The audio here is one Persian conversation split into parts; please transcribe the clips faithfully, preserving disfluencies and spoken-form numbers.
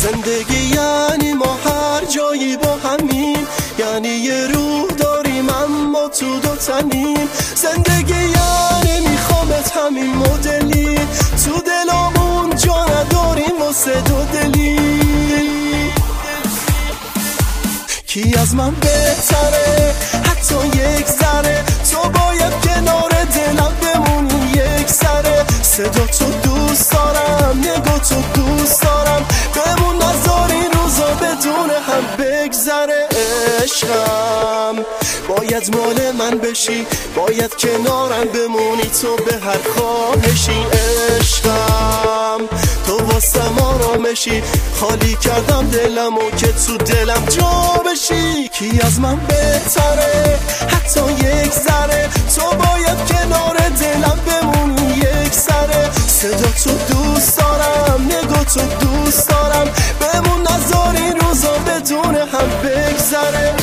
زندگی یعنی ما هر جایی با همیم، یعنی یه روح داریم اما تو دو تنیم. زندگی یعنی میخوامت همین مدلی، تو دلامون جا نداریم واسه دو دلی. کی از من بهتره حتی یک ذره، تو باید کنار دلم بمونی یک سره. صدا تو دوست دارم، نگاه تو دوست دارم، بمون نذار این روزا بدون هم بگذره. عشقم باید مال من بشی، باید کنارم بمونی تو به هر خواهشی. عشقم تو واسم آرامشی، خالی کردم دلمو که تو دلم جا بشی. کی از من بهتره حتی یک ذره، تو باید کنار دلم بمونی یک سره. صدا تو دوست دارم، نگاه تو دوست دارم، بمون نذار این روزا بدون هم بگذره.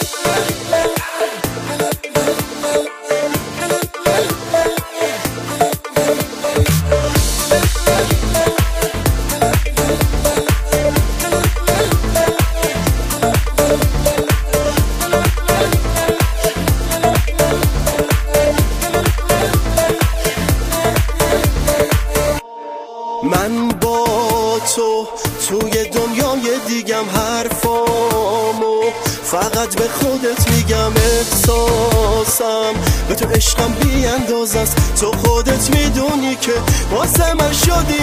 من با تو توی دنیای دیگم، حرفامو فقط به خودت میگم. احساسم به تو عشقم بی انداز است، تو خودت میدونی که واسه من شدی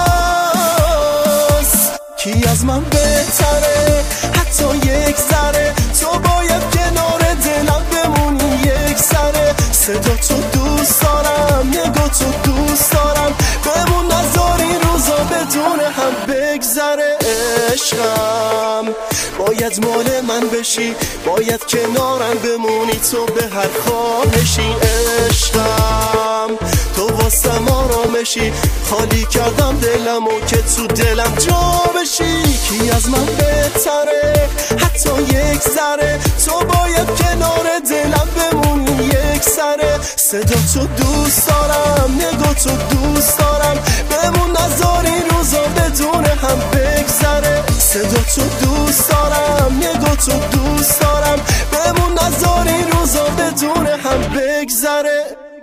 نفس. کی از من بهتره حتی یک ذره، تو باید کنار دلم بمونی یک سره. صدا تو دوست دارم، نگاه تو دوست دارم، بمون نذار این روزا بدون هم بگذره. عشقم باید مال من بشی، باید کنارم بمونی تو به هر خواهشی. عشقم تو واسم آرامشی، خالی کردم دلمو که تو دلم جا بشی. کی از من بهتره حتی یک ذره، تو باید کنار دلم بمونی یک سره. صدا تو دوست دارم، نگاه تو دوست دارم، بمون نذار این روزا بدون هم بگذره. صدا تو دوست دارم، نگاه تو دوست دارم، بمون نذار این روزا بدون هم بگذره.